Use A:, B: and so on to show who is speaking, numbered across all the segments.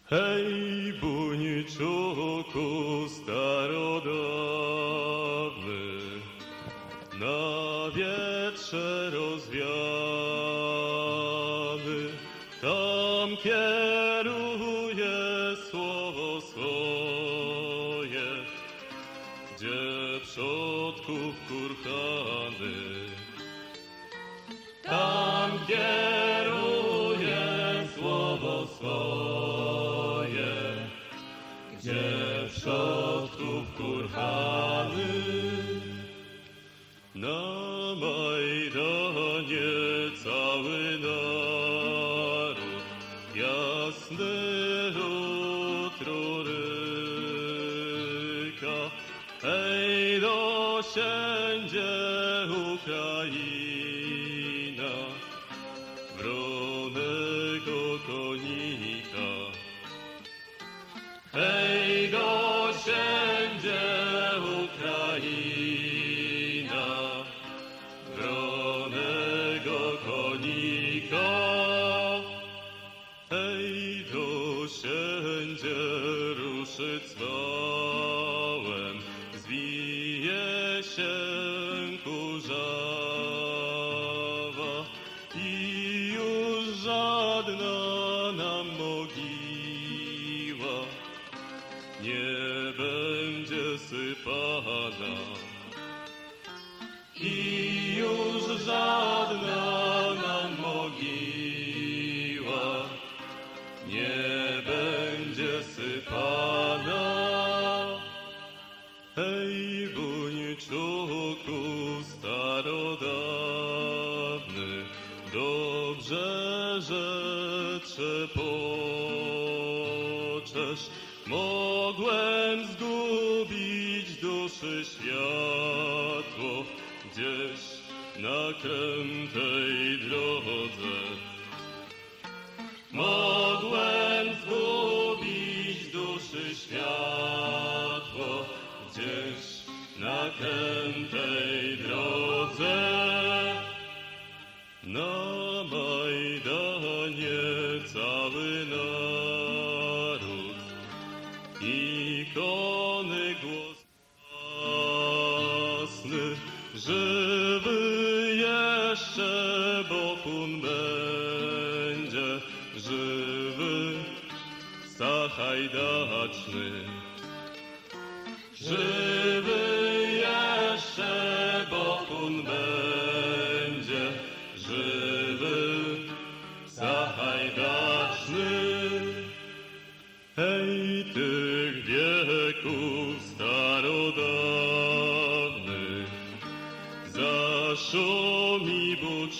A: Hej, buńczuku starodawny, na wietrze rozwiany, tam kieruje słowo swoje, gdzie przodków kurhany. Tam kieruje słowo swoje, gdzie przodków kurhany. Na Majdanie cały naród, jasny jutro ryka. Hej, dosiędzie Ukraina, wronego konika. Hej, dosiędzie Ukraina, wronego konika. Hej, dosiędzie ruszy cwałem, zwije się kurzawa i już żadna nam mogiła nie będzie sypana. I już żadna nam mogiła nie będzie sypana. Hej, buńczuku starodawny, dobrze, że trzepoczesz. Mogłem zgubić duszy światło gdzieś na krętej drodze. Mogłem zgubić duszy światło gdzieś na krętej drodze. Na Majdanie cały naród, ikony głos jasny, żywy jeszcze Bohun będzie, żywy Sachajdaczny. Żywy jeszcze Bohun będzie, żywy Sachajdaczny. Hej, tych wieków starodawnych, zaszumi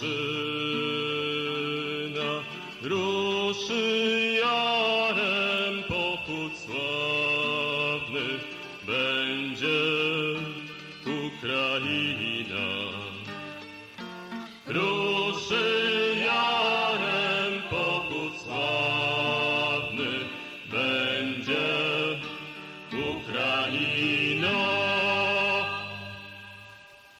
A: buczyna, ruszy jarem pochód sławny, będzie Ukraina. Ruszy